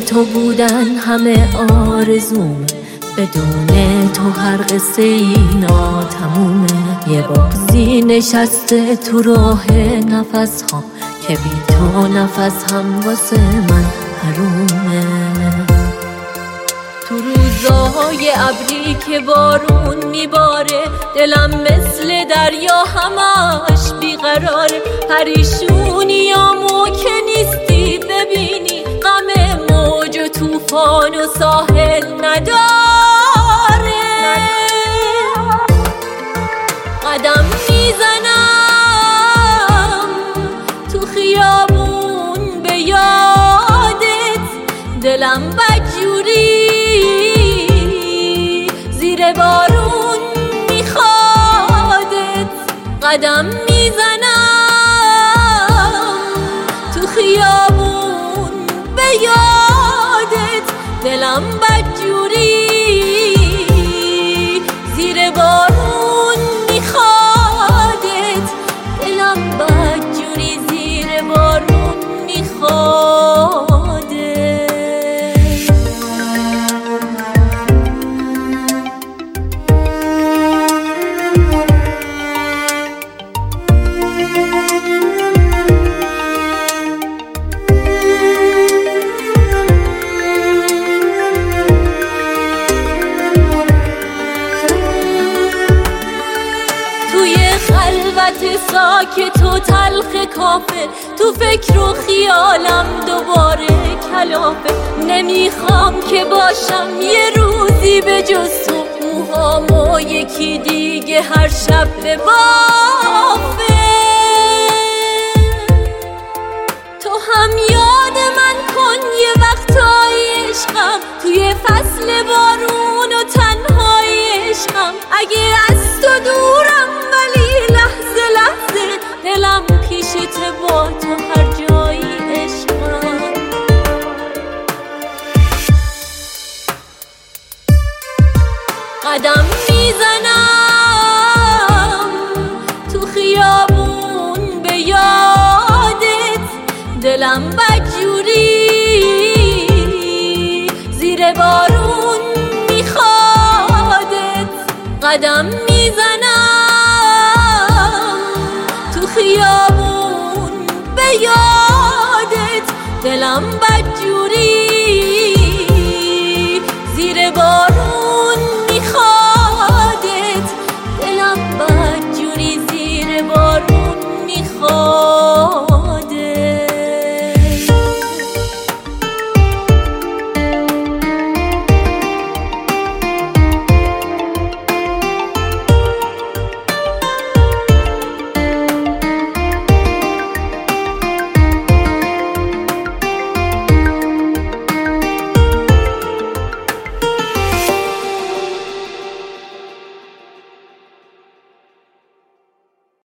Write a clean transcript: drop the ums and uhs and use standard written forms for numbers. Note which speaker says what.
Speaker 1: تو بودن همه آرزومه، بدون تو هر قصه ای ناتمومه. یه بغضی نشسته تو راه نفس ها که بی تو نفس هم واسه من حرومه. تو روزهای ابری که بارون میباره، دلم مثل دریا همش بیقراره. پریشونیامو که نیستی ببینی، غم موج و طوفان و ساحل نداره. قدم میزنم تو خیابون به یادت، دلم بدجوری زیر بارون میخوادت. قدم میزنم تو خیابون به یادت، دلم بدجوری زیر بارون میخوادت. دلم بدجوری زیر بارون میخوادت. خلوت ساکت و تلخ کافه، تو فکر و خیالم دوباره کلافه. نمیخوام که باشم یه روزی به جز تو، موهامو یکی دیگه هر شب به بافه. تو هم یاد من کن یه وقتای عشقم، توی فصل بارون و تنهای عشقم. اگه از تو دورم ولی لحظه لحظه، دلم پیشته با تو هر جایی عشقم. قدم میزنم تو خیابون به یادت، دلم بدجوری زیر بارون میخوادت. قدم میزنم تو خیابون به یادت، دلم بدجوری